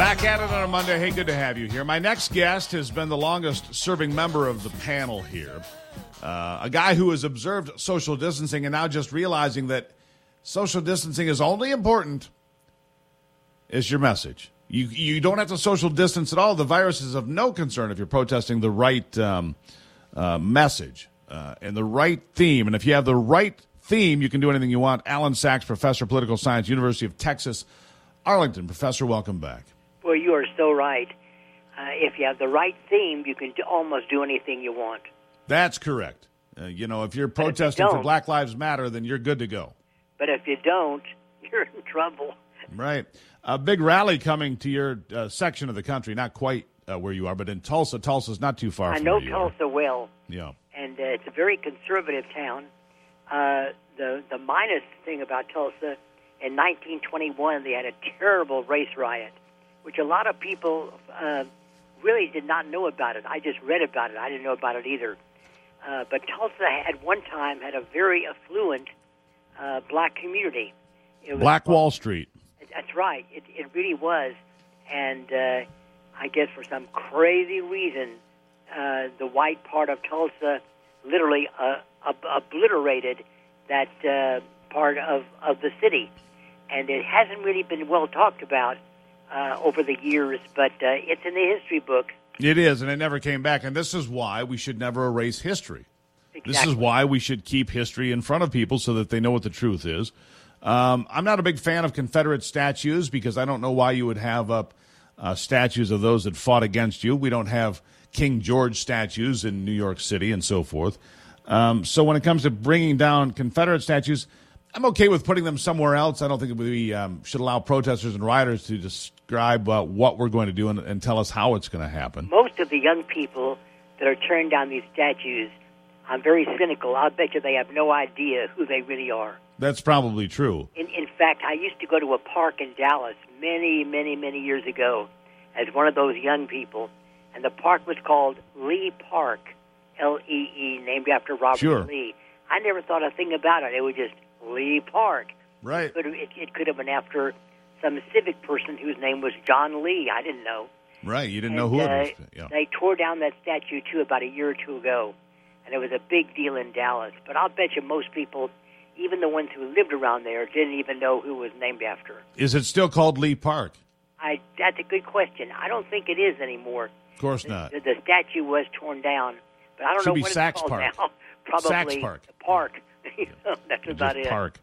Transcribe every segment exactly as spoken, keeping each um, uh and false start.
Back at it on a Monday. Hey, good to have you here. My next guest has been the longest-serving member of the panel here. Uh, a guy who has observed social distancing and now just realizing that social distancing is only important is your message. You you don't have to social distance at all. The virus is of no concern if you're protesting the right um, uh, message uh, and the right theme. And if you have the right theme, you can do anything you want. Alan Sachs, professor of political science, University of Texas, Arlington. Professor, welcome back. Well, you are so right. Uh, if you have the right theme, you can do, almost do anything you want. That's correct. Uh, you know, if you're protesting if you for Black Lives Matter, then you're good to go. But if you don't, you're in trouble. Right. A big rally coming to your uh, section of the country, not quite uh, where you are, but in Tulsa. Tulsa's not too far I from know where you Tulsa are. well. Yeah. And uh, it's a very conservative town. Uh, the, the minus thing about Tulsa, in nineteen twenty-one, they had a terrible race riot, which a lot of people uh, really did not know about it. I just read about it. I didn't know about it either. Uh, but Tulsa at one time had a very affluent uh, black community. It was, Black Wall Street. That's right. It, it really was. And uh, I guess for some crazy reason, uh, the white part of Tulsa literally uh, ob- obliterated that uh, part of, of the city. And it hasn't really been well talked about uh, over the years, but uh, it's in the history books. It is, and it never came back. And this is why we should never erase history. Exactly. This is why we should keep history in front of people so that they know what the truth is. Um, I'm not a big fan of Confederate statues because I don't know why you would have up uh, statues of those that fought against you. We don't have King George statues in New York City and so forth. Um, so when it comes to bringing down Confederate statues, I'm okay with putting them somewhere else. I don't think we um, should allow protesters and rioters to describe uh, what we're going to do and, and tell us how it's going to happen. Most of the young people that are tearing down these statues, I'm very cynical. I'll bet you they have no idea who they really are. That's probably true. In, in fact, I used to go to a park in Dallas many, many, many years ago as one of those young people, and the park was called Lee Park, L E E, named after Robert Sure. Lee. I never thought a thing about it. It was just Lee Park. Right. But it, it could have been after some civic person whose name was John Lee. I didn't know. Right. You didn't And, know who uh, it was. Yeah. They tore down that statue, too, about a year or two ago, and it was a big deal in Dallas. But I'll bet you most people, even the ones who lived around there, didn't even know who it was named after. Is it still called Lee Park? I, that's a good question. I don't think it is anymore. Of course The, not. the, the statue was torn down, but I don't Should know be what Sachs it's called Park. now. Probably Sachs Park. the park. That's about Just it. Park.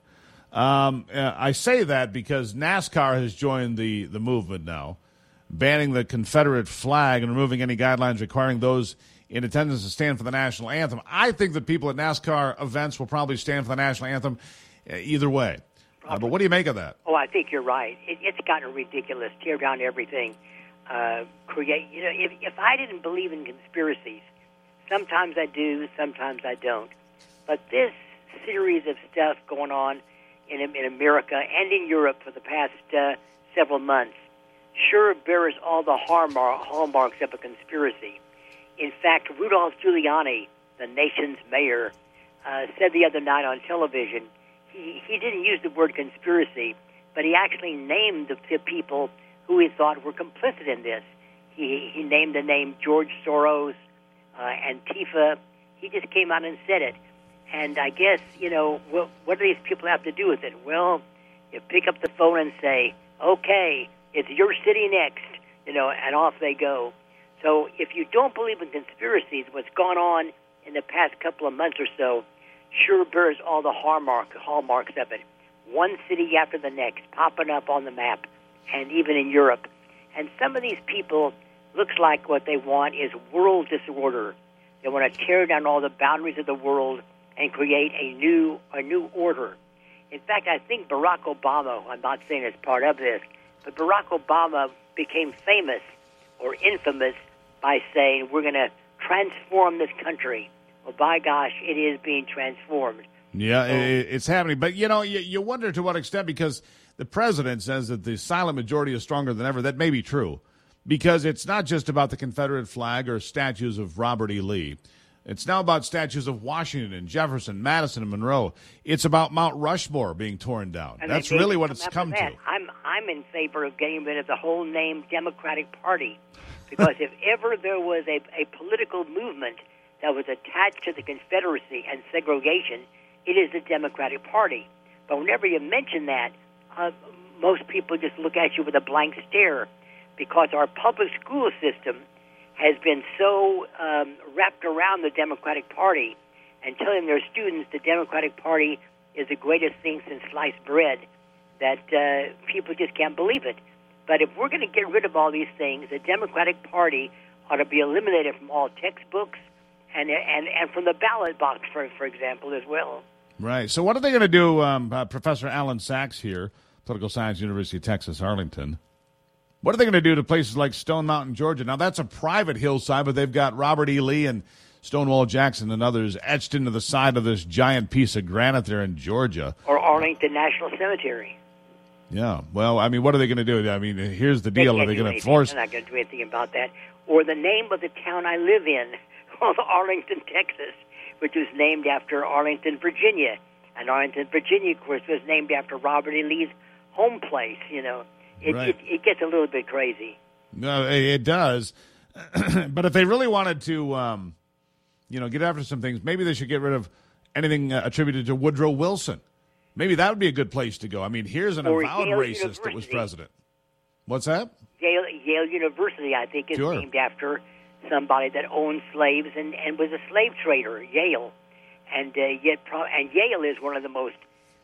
Um, uh, I say that because NASCAR has joined the, the movement now, banning the Confederate flag and removing any guidelines requiring those in attendance to stand for the national anthem. I think that people at NASCAR events will probably stand for the national anthem uh, either way. Uh, but what do you make of that? Oh, I think you're right. It, it's gotten ridiculous. Tear down everything. Uh, create. You know, if if I didn't believe in conspiracies, sometimes I do, sometimes I don't. But this series of stuff going on in in America and in Europe for the past uh, several months sure bears all the hallmark, hallmarks of a conspiracy. In fact, Rudolph Giuliani, the nation's mayor, uh, said the other night on television, he, he didn't use the word conspiracy, but he actually named the, the people who he thought were complicit in this. He, he named the name George Soros, uh, Antifa. He just came out and said it. And I guess, you know, what, what do these people have to do with it? Well, you pick up the phone and say, okay, it's your city next, you know, and off they go. So if you don't believe in conspiracies, what's gone on in the past couple of months or so sure bears all the hallmark, hallmarks of it. One city after the next popping up on the map, and even in Europe. And some of these people, looks like what they want is world disorder. They want to tear down all the boundaries of the world and create a new a new order. In fact, I think Barack Obama, I'm not saying it's part of this, but Barack Obama became famous or infamous by saying, we're going to transform this country. Well, by gosh, it is being transformed. Yeah, So- it, it's happening. But, you know, you, you wonder to what extent, because the president says that the silent majority is stronger than ever. That may be true, because it's not just about the Confederate flag or statues of Robert E. Lee. It's now about statues of Washington and Jefferson, Madison, and Monroe. It's about Mount Rushmore being torn down. And That's they- they really what come it's after come that. to. I'm I'm in favor of getting rid of the whole name Democratic Party, because if ever there was a, a political movement that was attached to the Confederacy and segregation, it is the Democratic Party. But whenever you mention that, uh, most people just look at you with a blank stare, because our public school system has been so um, wrapped around the Democratic Party and telling their students the Democratic Party is the greatest thing since sliced bread, that uh, people just can't believe it. But if we're going to get rid of all these things, the Democratic Party ought to be eliminated from all textbooks and and, and from the ballot box, for for example, as well. Right. So what are they going to do, um, uh, Professor Alan Sachs here, Political Science, University of Texas, Arlington? What are they going to do to places like Stone Mountain, Georgia? Now, that's a private hillside, but they've got Robert E. Lee and Stonewall Jackson and others etched into the side of this giant piece of granite there in Georgia. Or Arlington National Cemetery. Yeah. Well, I mean, what are they going to do? I mean, here's the deal. Are they going to force... They're not going to do anything about that. Or the name of the town I live in, Arlington, Texas, which was named after Arlington, Virginia. And Arlington, Virginia, of course, was named after Robert E. Lee's home place, you know. It, right. it, it gets a little bit crazy. No, it, it does. But if they really wanted to, um, you know, get after some things, maybe they should get rid of anything uh, attributed to Woodrow Wilson. Maybe that would be a good place to go. I mean, here's an Or avowed Yale racist University. that was president. What's that? Yale, Yale University, I think, is Sure. named after somebody that owned slaves and, and was a slave trader, Yale. And uh, yet, pro- and Yale is one of the most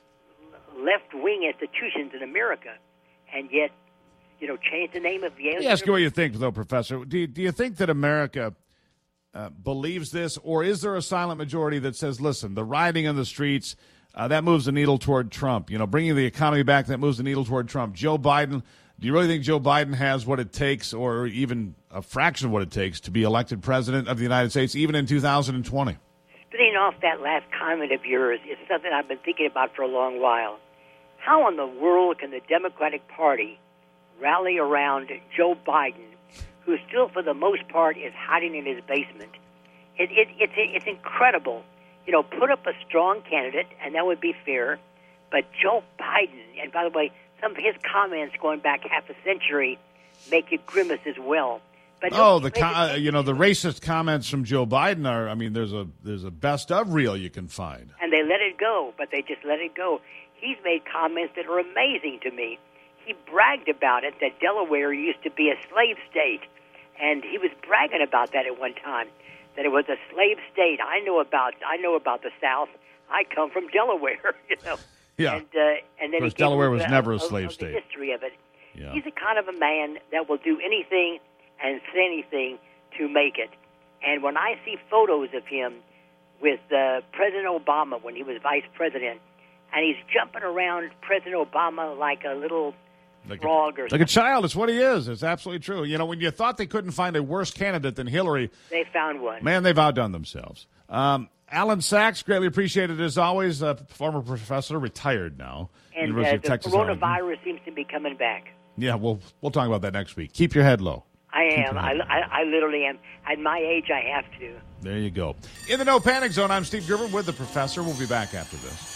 left-wing institutions in America. And yet, you know, change the name of Yale. Let me ask University. you what you think, though, Professor. Do you, do you think that America uh, believes this, or is there a silent majority that says, listen, the rioting in the streets, uh, that moves the needle toward Trump? You know, bringing the economy back, that moves the needle toward Trump. Joe Biden, do you really think Joe Biden has what it takes, or even a fraction of what it takes, to be elected president of the United States, even in two thousand twenty? Spinning off that last comment of yours is something I've been thinking about for a long while. How in the world can the Democratic Party rally around Joe Biden, who still, for the most part, is hiding in his basement? It, it, it's, it's incredible. You know, put up a strong candidate, and that would be fair. But Joe Biden, and by the way, some of his comments going back half a century make you grimace as well. But Oh, the co- uh, you know the racist comments from Joe Biden are. I mean, there's a there's a best of reel you can find. And they let it go, but they just let it go. He's made comments that are amazing to me. He bragged about it, that Delaware used to be a slave state, and he was bragging about that at one time, that it was a slave state. I know about I know about the South. I come from Delaware, you know. Yeah. And, uh, and then Of course, he gave Delaware a was little never a of- slave of the state. history of it. Yeah. He's the kind of a man that will do anything and say anything to make it. And when I see photos of him with uh, President Obama when he was vice president, and he's jumping around President Obama like a little Like frog a, or like something. a child. It's what he is. It's absolutely true. You know, when you thought they couldn't find a worse candidate than Hillary, They found one. man, they've outdone themselves. Um, Alan Sachs, greatly appreciated as always. Uh, former professor, retired now. And uh, University of the Texas. Arlington. coronavirus seems to be coming back. Yeah, we'll we'll talk about that next week. Keep your head low. I am. your I, head I, I literally am. At my age, I have to. There you go. In the No Panic Zone, I'm Steve Gerber with the professor. We'll be back after this.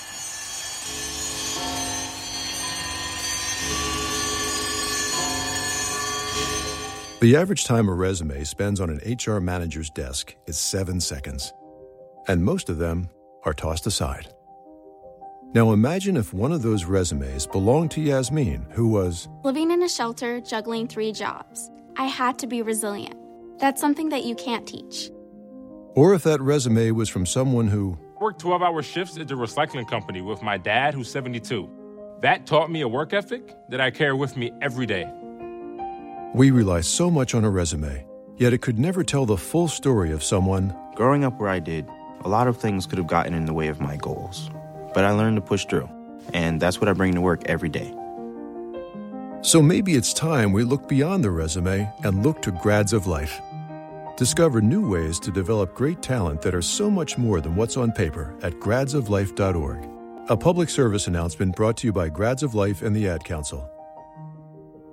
The average time a resume spends on an H R manager's desk is seven seconds, and most of them are tossed aside. Now imagine if one of those resumes belonged to Yasmin, who was living in a shelter, juggling three jobs. I had to be resilient. That's something that you can't teach. or if that resume was from someone who Worked twelve-hour shifts at the recycling company with my dad, who's seventy-two. That taught me a work ethic that I carry with me every day. we rely so much on a resume, yet it could never tell the full story of someone. Growing up where I did, a lot of things could have gotten in the way of my goals. But I learned to push through, and that's what I bring to work every day. So maybe it's time we look beyond the resume and look to Grads of Life. Discover new ways to develop great talent that are so much more than what's on paper at grads of life dot org. A public service announcement brought to you by Grads of Life and the Ad Council.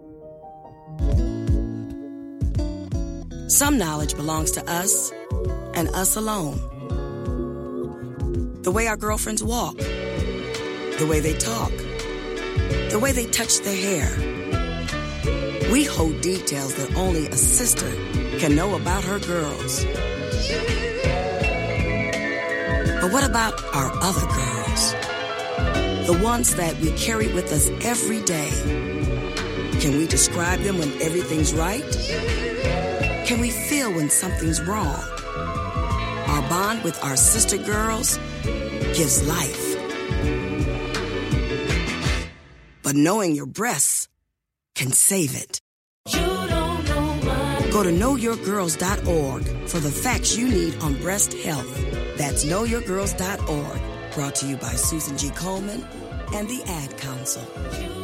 Some knowledge belongs to us, and us alone. The way our girlfriends walk, the way they talk, the way they touch their hair. We hold details that only a sister can know about her girls. But what about our other girls? The ones that we carry with us every day. Can we describe them when everything's right? Can we feel when something's wrong? Our bond with our sister girls gives life. But knowing your breasts can save it. Go to know your girls dot org for the facts you need on breast health. That's know your girls dot org. Brought to you by Susan G. Coleman and the Ad Council.